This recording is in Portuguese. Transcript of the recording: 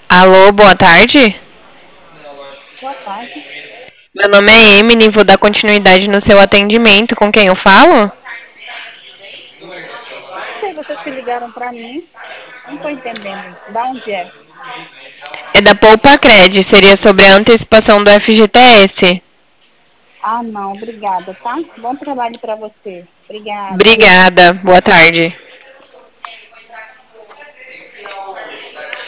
Alô, boa tarde. Boa tarde. Meu nome é Emily, vou dar continuidade no seu atendimento. Com quem eu falo? Não sei, vocês que ligaram para mim, não estou entendendo. Da onde é? É da Poupa Cred, seria sobre a antecipação do FGTS. Ah, não, obrigada, tá? Bom trabalho para você. Obrigada. Obrigada, boa tarde.